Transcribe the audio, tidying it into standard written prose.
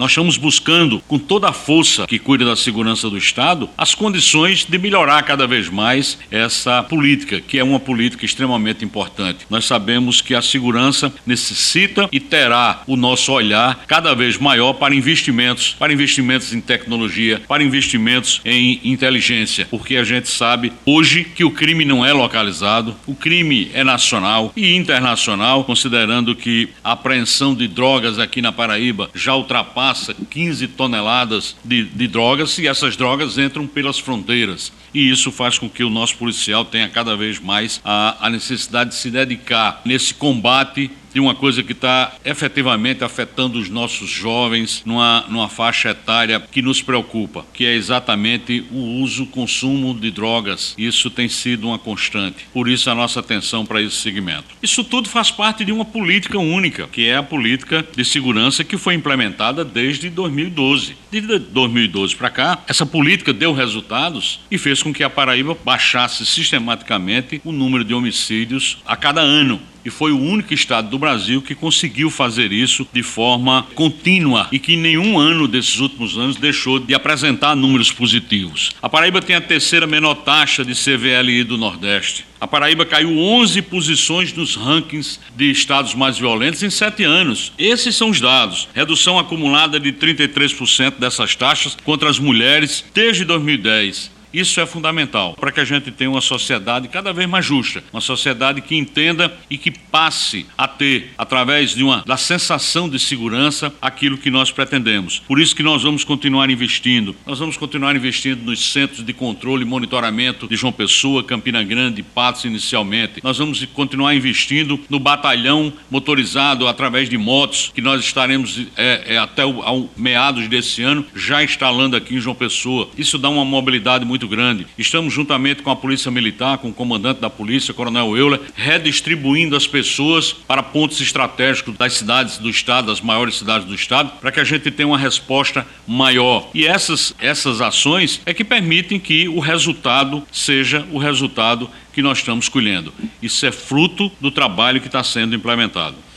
Nós estamos buscando, com toda a força que cuida da segurança do Estado, as condições de melhorar cada vez mais essa política, que é uma política extremamente importante. Nós sabemos que a segurança necessita e terá o nosso olhar cada vez maior para investimentos em tecnologia, para investimentos em inteligência, porque a gente sabe hoje que o crime não é localizado, o crime é nacional e internacional, considerando que a apreensão de drogas aqui na Paraíba já ultrapassa 15 toneladas de drogas e essas drogas entram pelas fronteiras. E isso faz com que o nosso policial tenha cada vez mais a necessidade de se dedicar nesse combate de uma coisa que está efetivamente afetando os nossos jovens numa faixa etária que nos preocupa, que é exatamente o consumo de drogas. Isso tem sido uma constante. Por isso a nossa atenção para esse segmento. Isso tudo faz parte de uma política única, que é a política de segurança que foi implementada desde 2012. De 2012 para cá, essa política deu resultados e fez com que a Paraíba baixasse sistematicamente o número de homicídios a cada ano. E foi o único estado do Brasil que conseguiu fazer isso de forma contínua e que em nenhum ano desses últimos anos deixou de apresentar números positivos. A Paraíba tem a terceira menor taxa de CVLI do Nordeste. A Paraíba caiu 11 posições nos rankings de estados mais violentos em 7 anos. Esses são os dados. Redução acumulada de 33% dessas taxas contra as mulheres desde 2010. Isso é fundamental para que a gente tenha uma sociedade cada vez mais justa, uma sociedade que entenda e que passe a ter, através da sensação de segurança, aquilo que nós pretendemos. Por isso que nós vamos continuar investindo. Nós vamos continuar investindo nos centros de controle e monitoramento de João Pessoa, Campina Grande e Patos inicialmente. Nós vamos continuar investindo no batalhão motorizado através de motos, que nós estaremos até meados desse ano já instalando aqui em João Pessoa. Isso dá uma mobilidade muito grande. Estamos juntamente com a Polícia Militar, com o comandante da Polícia, Coronel Euler, redistribuindo as pessoas para pontos estratégicos das cidades do Estado, das maiores cidades do Estado, para que a gente tenha uma resposta maior. E essas ações é que permitem que o resultado seja o resultado que nós estamos colhendo. Isso é fruto do trabalho que está sendo implementado.